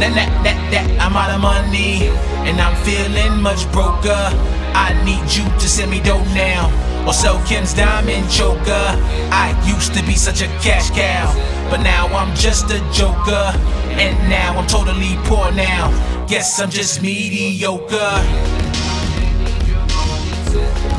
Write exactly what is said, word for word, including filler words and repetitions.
That, that, that, that, I'm out of money, and I'm feeling much broker. I need you to send me dough now, or sell Ken's diamond choker. I used to be such a cash cow, but now I'm just a joker. And now I'm totally poor now. Guess I'm just mediocre.